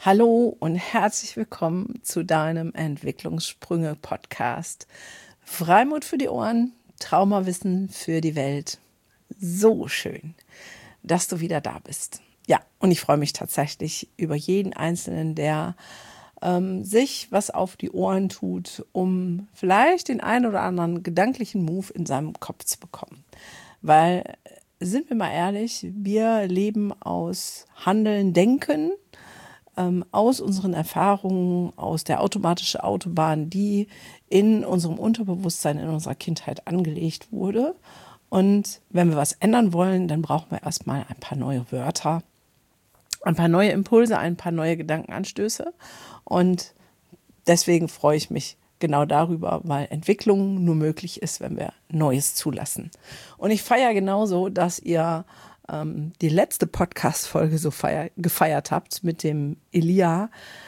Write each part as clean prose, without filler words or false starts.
Hallo und herzlich willkommen zu deinem Entwicklungssprünge-Podcast. Freimut für die Ohren, Traumawissen für die Welt. So schön, dass du wieder da bist. Ja, und ich freue mich tatsächlich über jeden Einzelnen, der sich was auf die Ohren tut, um vielleicht den einen oder anderen gedanklichen Move in seinem Kopf zu bekommen. Weil, sind wir mal ehrlich, wir leben aus Handeln, Denken, aus unseren Erfahrungen, aus der automatischen Autobahn, die in unserem Unterbewusstsein, in unserer Kindheit angelegt wurde. Und wenn wir was ändern wollen, dann brauchen wir erstmal ein paar neue Wörter, ein paar neue Impulse, ein paar neue Gedankenanstöße. Und deswegen freue ich mich genau darüber, weil Entwicklung nur möglich ist, wenn wir Neues zulassen. Und ich feiere genauso, dass ihr die letzte Podcast-Folge so gefeiert habt mit dem Elia,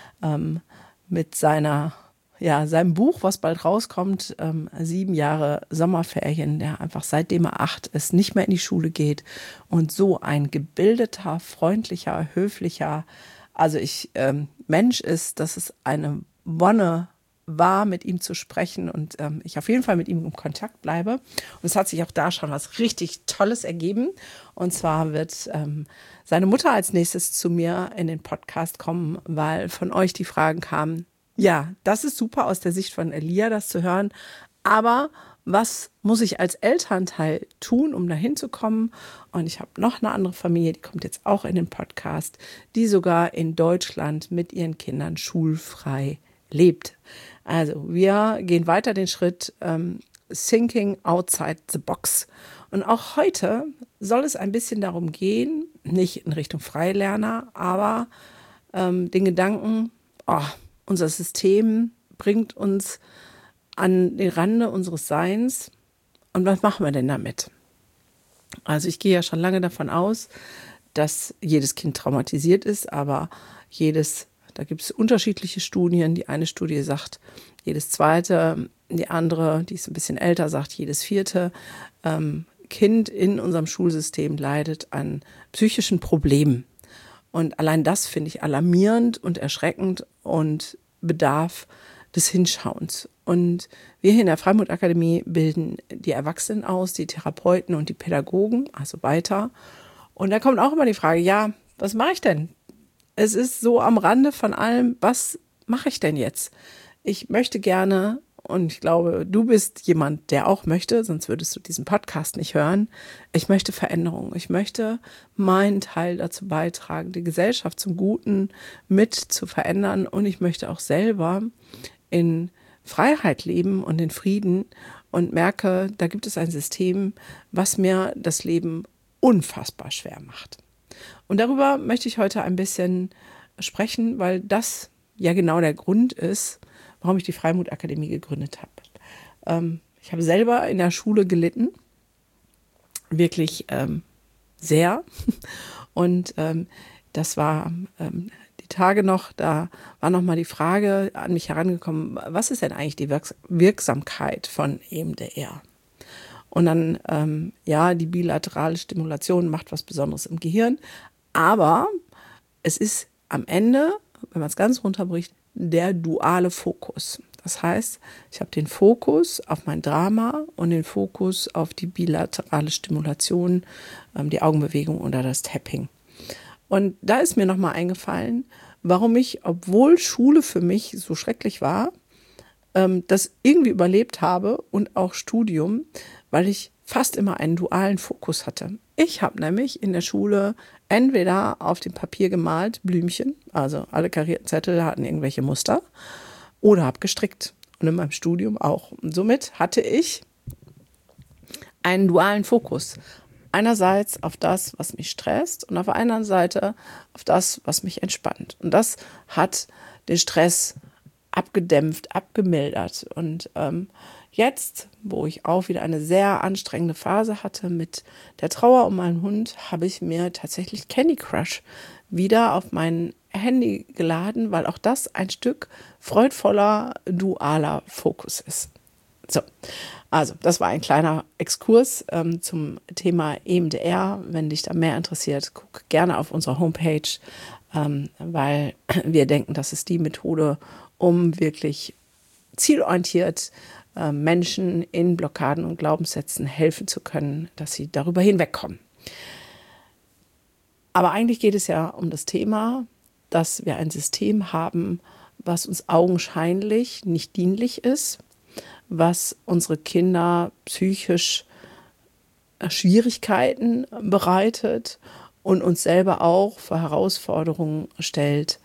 mit seinem Buch, was bald rauskommt, 7 Jahre Sommerferien, der einfach seitdem er 8 ist, nicht mehr in die Schule geht und so ein gebildeter, freundlicher, höflicher, Mensch ist, dass es eine Wonne war, mit ihm zu sprechen und ich auf jeden Fall mit ihm im Kontakt bleibe. Und es hat sich auch da schon was richtig Tolles ergeben. Und zwar wird seine Mutter als nächstes zu mir in den Podcast kommen, weil von euch die Fragen kamen, ja, das ist super aus der Sicht von Elia, das zu hören, aber was muss ich als Elternteil tun, um dahin zu kommen? Und ich habe noch eine andere Familie, die kommt jetzt auch in den Podcast, die sogar in Deutschland mit ihren Kindern schulfrei lebt. Also wir gehen weiter den Schritt Thinking outside the box. Und auch heute soll es ein bisschen darum gehen, nicht in Richtung Freilerner, aber den Gedanken, unser System bringt uns an den Rande unseres Seins. Und was machen wir denn damit? Also ich gehe ja schon lange davon aus, dass jedes Kind traumatisiert ist, aber da gibt es unterschiedliche Studien. Die eine Studie sagt, jedes zweite, die andere, die ist ein bisschen älter, sagt, jedes vierte Kind in unserem Schulsystem leidet an psychischen Problemen. Und allein das finde ich alarmierend und erschreckend und bedarf des Hinschauens. Und wir hier in der Freimut-Akademie bilden die Erwachsenen aus, die Therapeuten und die Pädagogen, also weiter. Und da kommt auch immer die Frage, ja, was mache ich denn? Es ist so am Rande von allem, was mache ich denn jetzt? Ich möchte gerne, und ich glaube, du bist jemand, der auch möchte, sonst würdest du diesen Podcast nicht hören. Ich möchte Veränderung. Ich möchte meinen Teil dazu beitragen, die Gesellschaft zum Guten mit zu verändern. Und ich möchte auch selber in Freiheit leben und in Frieden und merke, da gibt es ein System, was mir das Leben unfassbar schwer macht. Und darüber möchte ich heute ein bisschen sprechen, weil das ja genau der Grund ist, warum ich die Freimut-Akademie gegründet habe. Ich habe selber in der Schule gelitten, wirklich sehr. Und das war die Tage noch, da war noch mal die Frage an mich herangekommen, was ist denn eigentlich die Wirksamkeit von EMDR? Und dann, die bilaterale Stimulation macht was Besonderes im Gehirn. Aber es ist am Ende, wenn man es ganz runterbricht, der duale Fokus. Das heißt, ich habe den Fokus auf mein Drama und den Fokus auf die bilaterale Stimulation, die Augenbewegung oder das Tapping. Und da ist mir nochmal eingefallen, warum ich, obwohl Schule für mich so schrecklich war, das irgendwie überlebt habe und auch Studium, weil ich fast immer einen dualen Fokus hatte. Ich habe nämlich in der Schule entweder auf dem Papier gemalt, Blümchen, also alle karierten Zettel hatten irgendwelche Muster, oder habe gestrickt und in meinem Studium auch. Und somit hatte ich einen dualen Fokus. Einerseits auf das, was mich stresst und auf der anderen Seite auf das, was mich entspannt. Und das hat den Stress abgedämpft, abgemildert. Und jetzt, wo ich auch wieder eine sehr anstrengende Phase hatte mit der Trauer um meinen Hund, habe ich mir tatsächlich Candy Crush wieder auf mein Handy geladen, weil auch das ein Stück freudvoller, dualer Fokus ist. So, also das war ein kleiner Exkurs zum Thema EMDR. Wenn dich da mehr interessiert, guck gerne auf unserer Homepage weil wir denken, das ist die Methode, um wirklich zielorientiert Menschen in Blockaden und Glaubenssätzen helfen zu können, dass sie darüber hinwegkommen. Aber eigentlich geht es ja um das Thema, dass wir ein System haben, was uns augenscheinlich nicht dienlich ist, was unsere Kinder psychisch Schwierigkeiten bereitet und uns selber auch vor Herausforderungen stellt,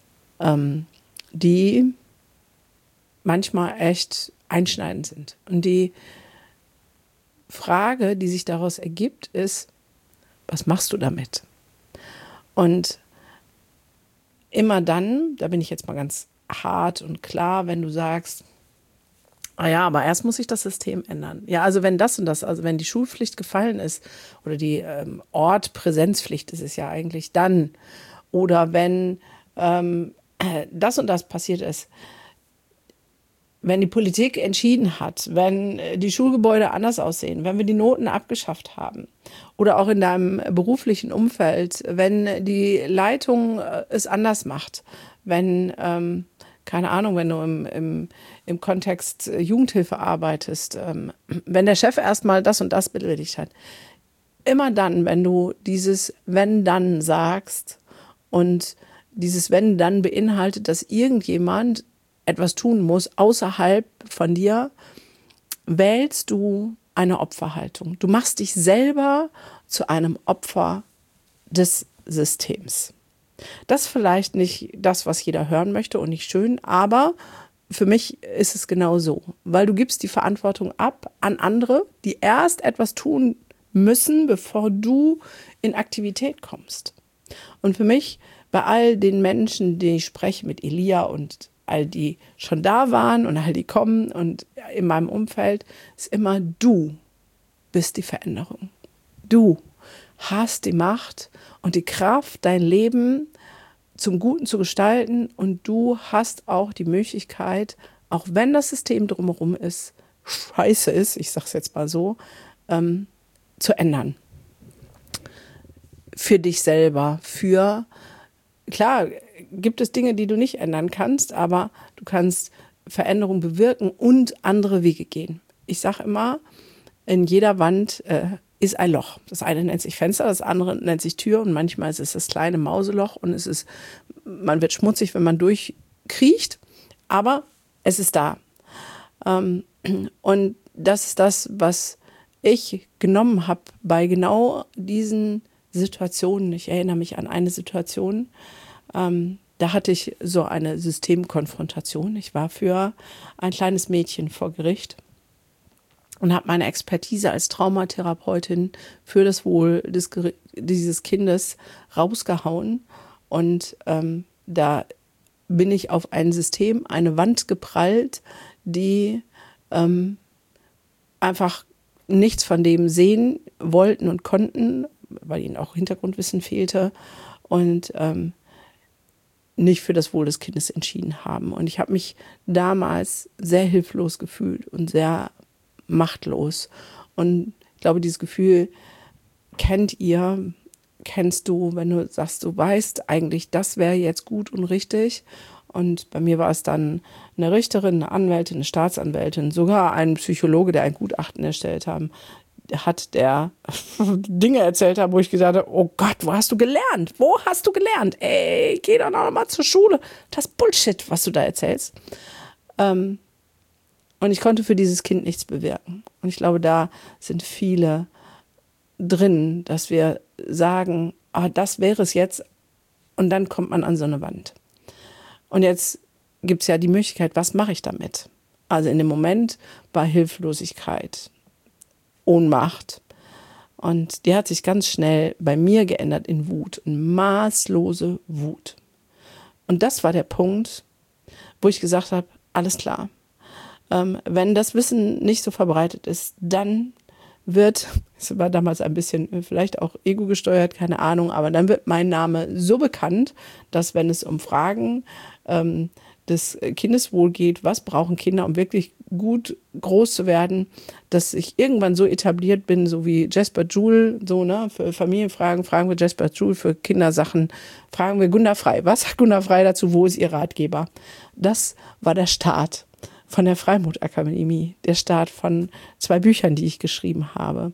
die manchmal echt einschneidend sind. Und die Frage, die sich daraus ergibt, ist, was machst du damit? Und immer dann, da bin ich jetzt mal ganz hart und klar, wenn du sagst, ja, aber erst muss sich das System ändern. Ja, also wenn das und das, also wenn die Schulpflicht gefallen ist oder die Ortpräsenzpflicht ist es ja eigentlich dann, oder wenn das und das passiert ist, wenn die Politik entschieden hat, wenn die Schulgebäude anders aussehen, wenn wir die Noten abgeschafft haben oder auch in deinem beruflichen Umfeld, wenn die Leitung es anders macht, wenn, keine Ahnung, wenn du im Kontext Jugendhilfe arbeitest, wenn der Chef erstmal das und das beleidigt hat. Immer dann, wenn du dieses Wenn-Dann sagst und dieses Wenn-Dann beinhaltet, dass irgendjemand etwas tun muss außerhalb von dir, wählst du eine Opferhaltung. Du machst dich selber zu einem Opfer des Systems. Das ist vielleicht nicht das, was jeder hören möchte und nicht schön, aber für mich ist es genau so, weil du gibst die Verantwortung ab an andere, die erst etwas tun müssen, bevor du in Aktivität kommst. Und für mich, bei all den Menschen, die ich spreche, mit Elia und all die schon da waren und all die kommen und in meinem Umfeld, ist immer, du bist die Veränderung. Du hast die Macht und die Kraft, dein Leben zum Guten zu gestalten, und du hast auch die Möglichkeit, auch wenn das System drumherum ist, scheiße ist, ich sage es jetzt mal so, zu ändern. Für dich selber, klar, gibt es Dinge, die du nicht ändern kannst, aber du kannst Veränderung bewirken und andere Wege gehen. Ich sage immer, in jeder Wand ist ein Loch. Das eine nennt sich Fenster, das andere nennt sich Tür, und manchmal ist es das kleine Mauseloch und man wird schmutzig, wenn man durchkriecht, aber es ist da. Und das ist das, was ich genommen habe bei genau diesen Situationen. Ich erinnere mich an eine Situation, da hatte ich so eine Systemkonfrontation. Ich war für ein kleines Mädchen vor Gericht und habe meine Expertise als Traumatherapeutin für das Wohl dieses Kindes rausgehauen. Und da bin ich auf ein System, eine Wand geprallt, die einfach nichts von dem sehen wollten und konnten, weil ihnen auch Hintergrundwissen fehlte und nicht für das Wohl des Kindes entschieden haben. Und ich habe mich damals sehr hilflos gefühlt und sehr machtlos. Und ich glaube, dieses Gefühl kennst du, wenn du sagst, du weißt eigentlich, das wäre jetzt gut und richtig. Und bei mir war es dann eine Richterin, eine Anwältin, eine Staatsanwältin, sogar ein Psychologe, der ein Gutachten erstellt hat, der Dinge erzählt hat, wo ich gesagt habe, oh Gott, wo hast du gelernt? Wo hast du gelernt? Ey, geh doch noch mal zur Schule. Das ist Bullshit, was du da erzählst. Und ich konnte für dieses Kind nichts bewirken. Und ich glaube, da sind viele drin, dass wir sagen, das wäre es jetzt. Und dann kommt man an so eine Wand. Und jetzt gibt es ja die Möglichkeit, was mache ich damit? Also in dem Moment war Hilflosigkeit, Ohnmacht. Und die hat sich ganz schnell bei mir geändert in Wut, in maßlose Wut. Und das war der Punkt, wo ich gesagt habe, alles klar. Wenn das Wissen nicht so verbreitet ist, dann es war damals ein bisschen vielleicht auch ego gesteuert, keine Ahnung, aber dann wird mein Name so bekannt, dass wenn es um Fragen des Kindeswohl geht, was brauchen Kinder, um wirklich gut groß zu werden, dass ich irgendwann so etabliert bin, so wie Jasper Joule, so, ne, für Familienfragen fragen wir Jasper Joule, für Kindersachen fragen wir Gunda Frei. Was sagt Gunda Frei dazu? Wo ist ihr Ratgeber? Das war der Start von der Freimut Akademie, der Start von 2 Büchern, die ich geschrieben habe,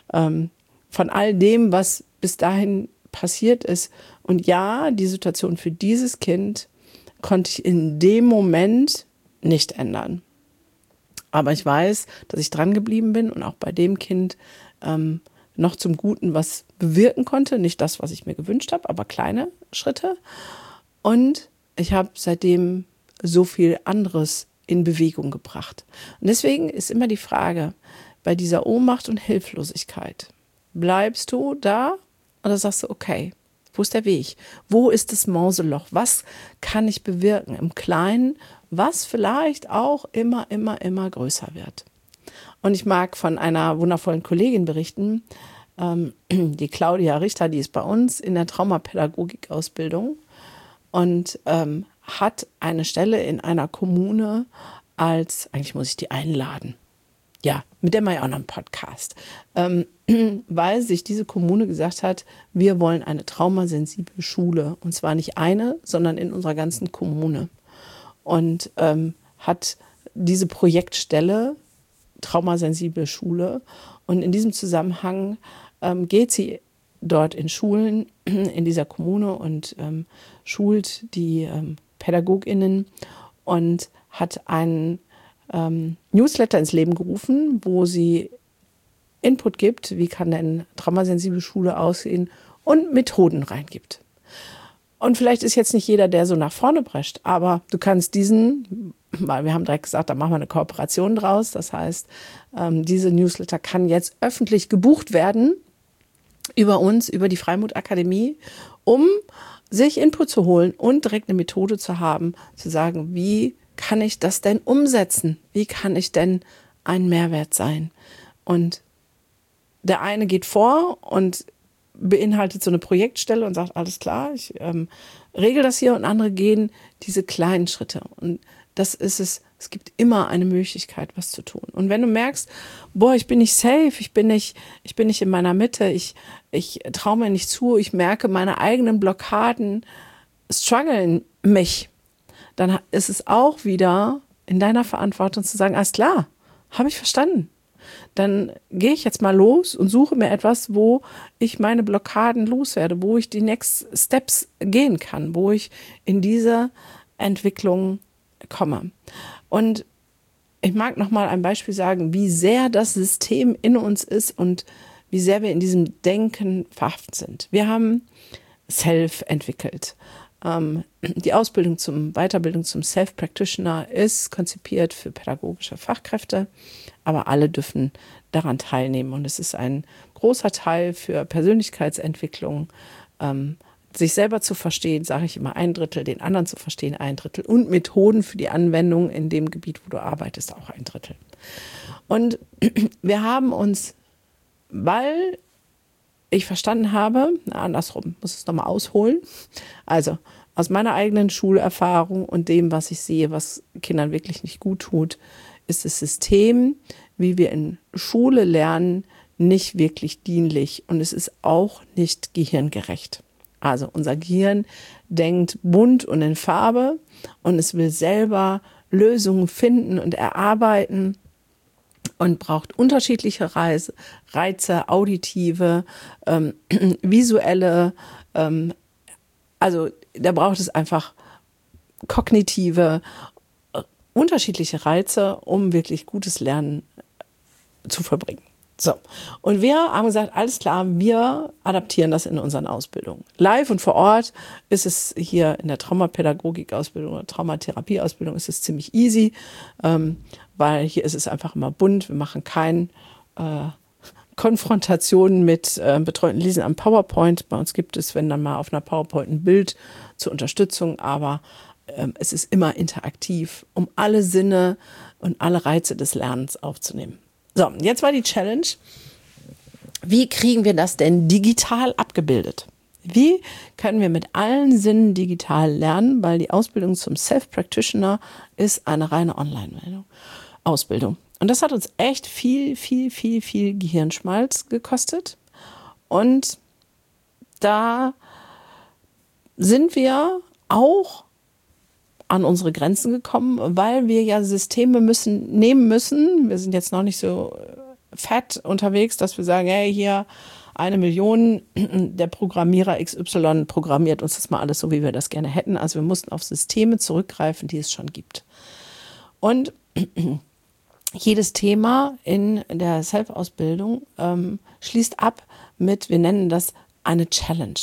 von all dem, was bis dahin passiert ist. Und ja, die Situation für dieses Kind konnte ich in dem Moment nicht ändern. Aber ich weiß, dass ich dran geblieben bin und auch bei dem Kind noch zum Guten was bewirken konnte. Nicht das, was ich mir gewünscht habe, aber kleine Schritte. Und ich habe seitdem so viel anderes in Bewegung gebracht. Und deswegen ist immer die Frage, bei dieser Ohnmacht und Hilflosigkeit, bleibst du da oder sagst du, okay, wo ist der Weg? Wo ist das Mauseloch? Was kann ich bewirken im Kleinen, was vielleicht auch immer größer wird? Und ich mag von einer wundervollen Kollegin berichten, die Claudia Richter, die ist bei uns in der Traumapädagogik-Ausbildung und hat eine Stelle in einer Kommune eigentlich muss ich die einladen. Ja, mit der mache ich auch noch einen Podcast. Weil sich diese Kommune gesagt hat, wir wollen eine traumasensible Schule. Und zwar nicht eine, sondern in unserer ganzen Kommune. Und hat diese Projektstelle traumasensible Schule. Und in diesem Zusammenhang geht sie dort in Schulen in dieser Kommune und schult die PädagogInnen und hat einen Newsletter ins Leben gerufen, wo sie Input gibt, wie kann denn traumasensible Schule aussehen und Methoden reingibt. Und vielleicht ist jetzt nicht jeder, der so nach vorne prescht, aber du kannst weil wir haben direkt gesagt, da machen wir eine Kooperation draus. Das heißt, diese Newsletter kann jetzt öffentlich gebucht werden über uns, über die Freimut Akademie, um sich Input zu holen und direkt eine Methode zu haben, zu sagen, wie kann ich das denn umsetzen? Wie kann ich denn ein Mehrwert sein? Und der eine geht vor und beinhaltet so eine Projektstelle und sagt, alles klar, ich regel das hier, und andere gehen diese kleinen Schritte. Und das ist es. Es gibt immer eine Möglichkeit, was zu tun. Und wenn du merkst, ich bin nicht safe, ich bin nicht in meiner Mitte, ich traue mir nicht zu, ich merke, meine eigenen Blockaden strugglen mich, dann ist es auch wieder in deiner Verantwortung zu sagen, alles klar, habe ich verstanden. Dann gehe ich jetzt mal los und suche mir etwas, wo ich meine Blockaden loswerde, wo ich die Next Steps gehen kann, wo ich in diese Entwicklung komme. Und ich mag noch mal ein Beispiel sagen, wie sehr das System in uns ist und wie sehr wir in diesem Denken verhaftet sind. Wir haben Self entwickelt. Die Weiterbildung zum Self-Practitioner ist konzipiert für pädagogische Fachkräfte, aber alle dürfen daran teilnehmen. Und es ist ein großer Teil für Persönlichkeitsentwicklung, sich selber zu verstehen, sage ich immer 1/3, den anderen zu verstehen 1/3 und Methoden für die Anwendung in dem Gebiet, wo du arbeitest, auch 1/3. Und wir haben uns, weil ich verstanden habe, andersrum, muss es nochmal ausholen, also aus meiner eigenen Schulerfahrung und dem, was ich sehe, was Kindern wirklich nicht gut tut, ist das System, wie wir in Schule lernen, nicht wirklich dienlich, und es ist auch nicht gehirngerecht. Also unser Gehirn denkt bunt und in Farbe und es will selber Lösungen finden und erarbeiten und braucht unterschiedliche Reize, auditive, visuelle, also da braucht es einfach kognitive, unterschiedliche Reize, um wirklich gutes Lernen zu vollbringen. So, und wir haben gesagt, alles klar, wir adaptieren das in unseren Ausbildungen. Live und vor Ort ist es hier in der Traumapädagogik-Ausbildung oder Traumatherapie-Ausbildung ist es ziemlich easy, weil hier ist es einfach immer bunt. Wir machen keine Konfrontationen mit betreuten Lesen am PowerPoint. Bei uns gibt es, wenn dann mal auf einer PowerPoint ein Bild zur Unterstützung, aber es ist immer interaktiv, um alle Sinne und alle Reize des Lernens aufzunehmen. So, jetzt war die Challenge, wie kriegen wir das denn digital abgebildet? Wie können wir mit allen Sinnen digital lernen, weil die Ausbildung zum Self-Practitioner ist eine reine Online-Meldung. Ausbildung. Und das hat uns echt viel Gehirnschmalz gekostet. Und da sind wir auch an unsere Grenzen gekommen, weil wir ja Systeme nehmen müssen. Wir sind jetzt noch nicht so fett unterwegs, dass wir sagen, hey, hier 1 Million, der Programmierer XY programmiert uns das mal alles so, wie wir das gerne hätten. Also wir mussten auf Systeme zurückgreifen, die es schon gibt. Und jedes Thema in der Self-Ausbildung schließt ab mit, wir nennen das eine Challenge.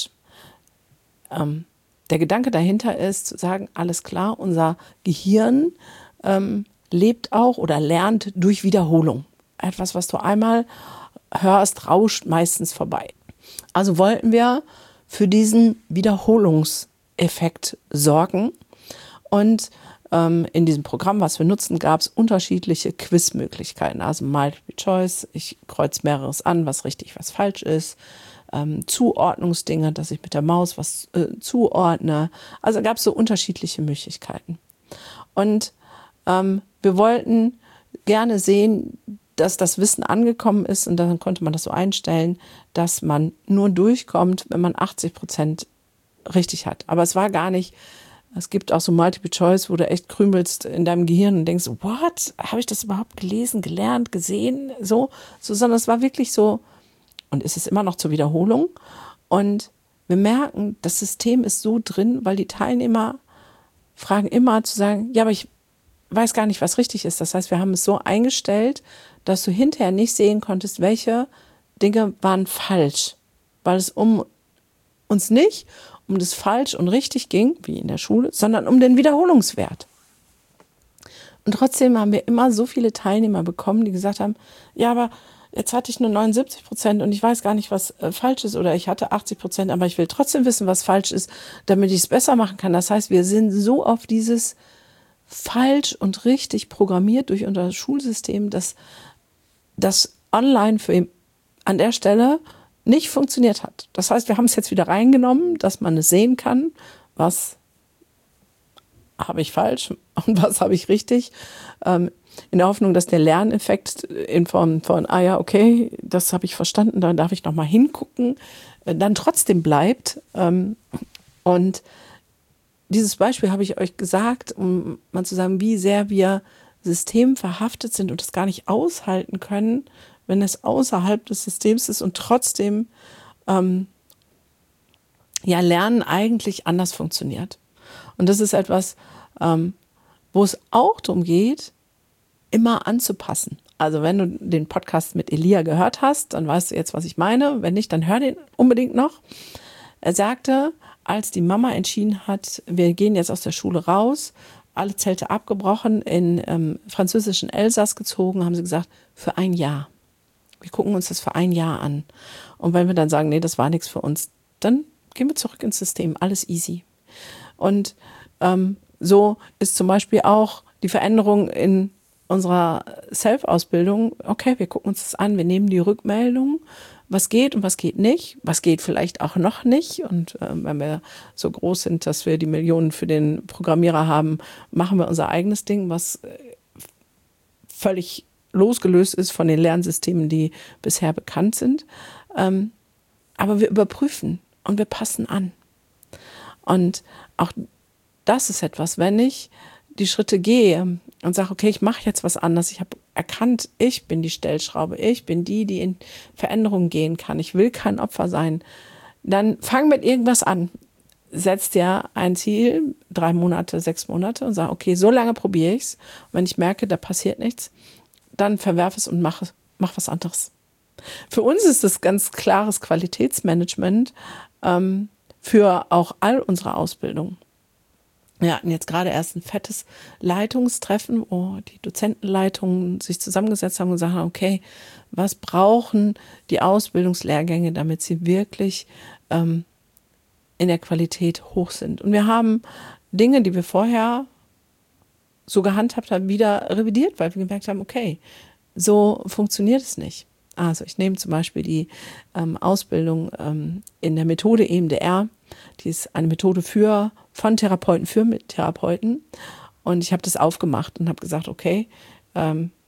Der Gedanke dahinter ist, zu sagen, alles klar, unser Gehirn lebt auch oder lernt durch Wiederholung. Etwas, was du einmal hörst, rauscht meistens vorbei. Also wollten wir für diesen Wiederholungseffekt sorgen. Und in diesem Programm, was wir nutzen, gab es unterschiedliche Quizmöglichkeiten. Also Multiple Choice, ich kreuze mehreres an, was richtig, was falsch ist. Zuordnungsdinge, dass ich mit der Maus was zuordne. Also gab es so unterschiedliche Möglichkeiten. Und wir wollten gerne sehen, dass das Wissen angekommen ist, und dann konnte man das so einstellen, dass man nur durchkommt, wenn man 80% richtig hat. Aber es war gar nicht, es gibt auch so Multiple Choice, wo du echt krümelst in deinem Gehirn und denkst, what? Habe ich das überhaupt gelesen, gelernt, gesehen? So, sondern es war wirklich so, und es ist immer noch zur Wiederholung. Und wir merken, das System ist so drin, weil die Teilnehmer fragen immer zu sagen, ja, aber ich weiß gar nicht, was richtig ist. Das heißt, wir haben es so eingestellt, dass du hinterher nicht sehen konntest, welche Dinge waren falsch, weil es uns nicht um das falsch und richtig ging, wie in der Schule, sondern um den Wiederholungswert. Und trotzdem haben wir immer so viele Teilnehmer bekommen, die gesagt haben, ja, aber jetzt hatte ich nur 79% und ich weiß gar nicht, was falsch ist, oder ich hatte 80%, aber ich will trotzdem wissen, was falsch ist, damit ich es besser machen kann. Das heißt, wir sind so auf dieses falsch und richtig programmiert durch unser Schulsystem, dass das online für ihn an der Stelle nicht funktioniert hat. Das heißt, wir haben es jetzt wieder reingenommen, dass man es sehen kann, was habe ich falsch und was habe ich richtig, in der Hoffnung, dass der Lerneffekt in Form von, ja, okay, das habe ich verstanden, da darf ich nochmal hingucken, dann trotzdem bleibt. Und dieses Beispiel habe ich euch gesagt, um mal zu sagen, wie sehr wir systemverhaftet sind und das gar nicht aushalten können, wenn es außerhalb des Systems ist und trotzdem Lernen eigentlich anders funktioniert. Und das ist etwas, wo es auch darum geht, immer anzupassen. Also wenn du den Podcast mit Elia gehört hast, dann weißt du jetzt, was ich meine. Wenn nicht, dann hör den unbedingt noch. Er sagte, als die Mama entschieden hat, wir gehen jetzt aus der Schule raus, alle Zelte abgebrochen, in französischen Elsass gezogen, haben sie gesagt, für 1 Jahr. Wir gucken uns das für 1 Jahr an. Und wenn wir dann sagen, nee, das war nichts für uns, dann gehen wir zurück ins System. Alles easy. Und so ist zum Beispiel auch die Veränderung in unserer Self-Ausbildung. Okay, wir gucken uns das an, wir nehmen die Rückmeldung, was geht und was geht nicht, was geht vielleicht auch noch nicht. Und wenn wir so groß sind, dass wir die Millionen für den Programmierer haben, machen wir unser eigenes Ding, was völlig losgelöst ist von den Lernsystemen, die bisher bekannt sind. Aber wir überprüfen und wir passen an. Und auch das ist etwas, wenn ich die Schritte gehe und sage, okay, ich mache jetzt was anderes. Ich habe erkannt, ich bin die Stellschraube. Ich bin die in Veränderungen gehen kann. Ich will kein Opfer sein. Dann fang mit irgendwas an. Setz dir ein Ziel, 3 Monate, 6 Monate und sag, okay, so lange probiere ich's. Und wenn ich merke, da passiert nichts, dann verwerf es und mach was anderes. Für uns ist das ganz klares Qualitätsmanagement für auch all unsere Ausbildung. Wir hatten jetzt gerade erst ein fettes Leitungstreffen, wo die Dozentenleitungen sich zusammengesetzt haben und gesagt haben, okay, was brauchen die Ausbildungslehrgänge, damit sie wirklich in der Qualität hoch sind. Und wir haben Dinge, die wir vorher so gehandhabt haben, wieder revidiert, weil wir gemerkt haben, okay, so funktioniert es nicht. Also ich nehme zum Beispiel die Ausbildung in der Methode EMDR. Die ist eine Methode von Therapeuten für Therapeuten. Und ich habe das aufgemacht und habe gesagt, okay,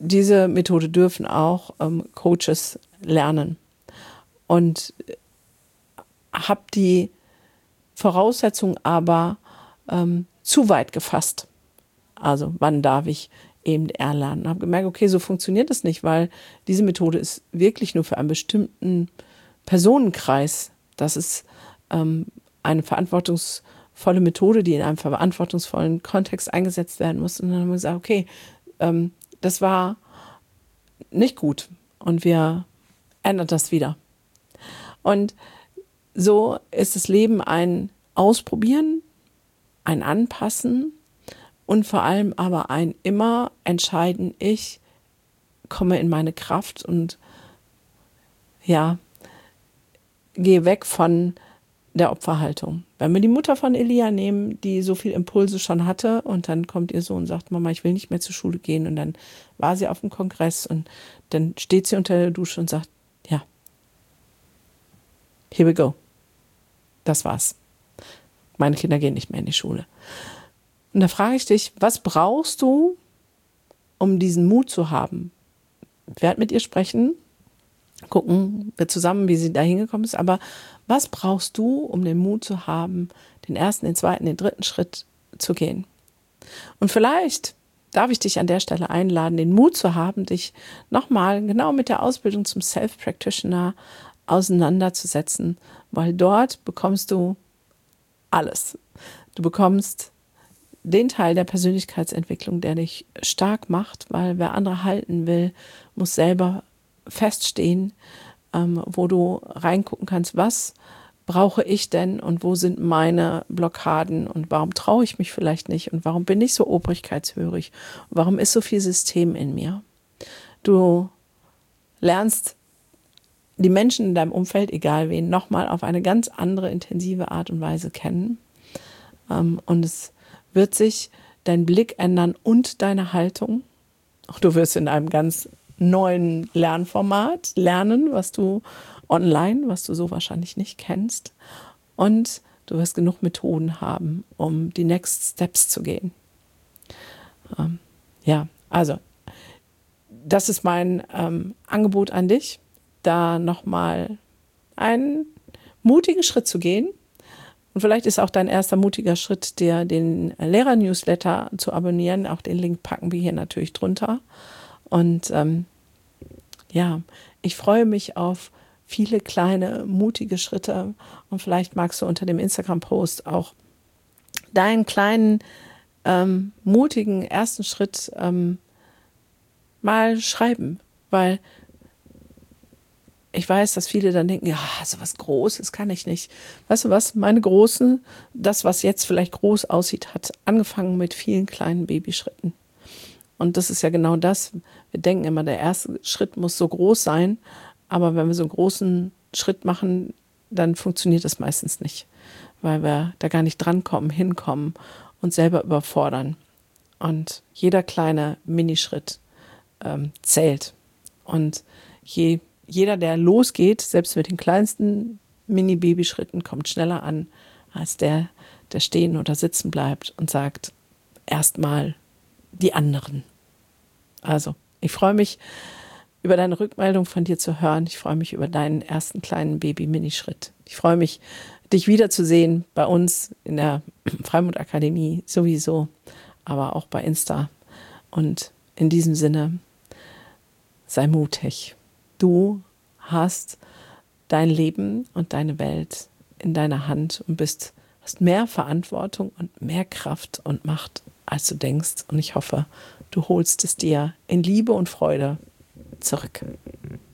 diese Methode dürfen auch Coaches lernen. Und habe die Voraussetzung aber zu weit gefasst. Also wann darf ich eben erlernen? Habe gemerkt, okay, so funktioniert das nicht, weil diese Methode ist wirklich nur für einen bestimmten Personenkreis. Das ist eine verantwortungsvolle Methode, die in einem verantwortungsvollen Kontext eingesetzt werden muss. Und dann haben wir gesagt, okay, das war nicht gut und wir ändern das wieder. Und so ist das Leben ein Ausprobieren, ein Anpassen und vor allem aber ein immer entscheiden, ich komme in meine Kraft und ja, gehe weg von der Opferhaltung. Wenn wir die Mutter von Elia nehmen, die so viel Impulse schon hatte und dann kommt ihr Sohn und sagt, Mama, ich will nicht mehr zur Schule gehen, und dann war sie auf dem Kongress und dann steht sie unter der Dusche und sagt, ja, here we go. Das war's. Meine Kinder gehen nicht mehr in die Schule. Und da frage ich dich, was brauchst du, um diesen Mut zu haben? Ich werde mit ihr sprechen, gucken wir zusammen, wie sie da hingekommen ist. Aber was brauchst du, um den Mut zu haben, den ersten, den zweiten, den dritten Schritt zu gehen? Und vielleicht darf ich dich an der Stelle einladen, den Mut zu haben, dich nochmal genau mit der Ausbildung zum Self-Practitioner auseinanderzusetzen, weil dort bekommst du alles. Du bekommst den Teil der Persönlichkeitsentwicklung, der dich stark macht, weil wer andere halten will, muss selber feststehen, wo du reingucken kannst, was brauche ich denn und wo sind meine Blockaden und warum traue ich mich vielleicht nicht und warum bin ich so obrigkeitshörig und warum ist so viel System in mir. Du lernst die Menschen in deinem Umfeld, egal wen, nochmal auf eine ganz andere, intensive Art und Weise kennen. Und es wird sich dein Blick ändern und deine Haltung. Auch du wirst in einem ganz neuen Lernformat lernen, was du so wahrscheinlich nicht kennst. Und du wirst genug Methoden haben, um die Next Steps zu gehen. Also das ist mein Angebot an dich, da nochmal einen mutigen Schritt zu gehen. Und vielleicht ist auch dein erster mutiger Schritt, dir den Lehrer-Newsletter zu abonnieren. Auch den Link packen wir hier natürlich drunter. Und ich freue mich auf viele kleine, mutige Schritte. Und vielleicht magst du unter dem Instagram-Post auch deinen kleinen, mutigen ersten Schritt mal schreiben. Weil ich weiß, dass viele dann denken, ja, so was Großes kann ich nicht. Weißt du was, meine Großen, das, was jetzt vielleicht groß aussieht, hat angefangen mit vielen kleinen Babyschritten. Und das ist ja genau das. Wir denken immer, der erste Schritt muss so groß sein. Aber wenn wir so einen großen Schritt machen, dann funktioniert das meistens nicht. Weil wir da gar nicht drankommen, hinkommen und selber überfordern. Und jeder kleine Minischritt zählt. Und jeder, der losgeht, selbst mit den kleinsten Mini-Babyschritten, kommt schneller an, als der stehen oder sitzen bleibt und sagt, erstmal die anderen. Also, ich freue mich, über deine Rückmeldung von dir zu hören. Ich freue mich über deinen ersten kleinen Baby-Minischritt. Ich freue mich, dich wiederzusehen bei uns in der Freimut Akademie sowieso, aber auch bei Insta. Und in diesem Sinne, sei mutig. Du hast dein Leben und deine Welt in deiner Hand und hast mehr Verantwortung und mehr Kraft und Macht, als du denkst. Und ich hoffe, du holst es dir in Liebe und Freude zurück.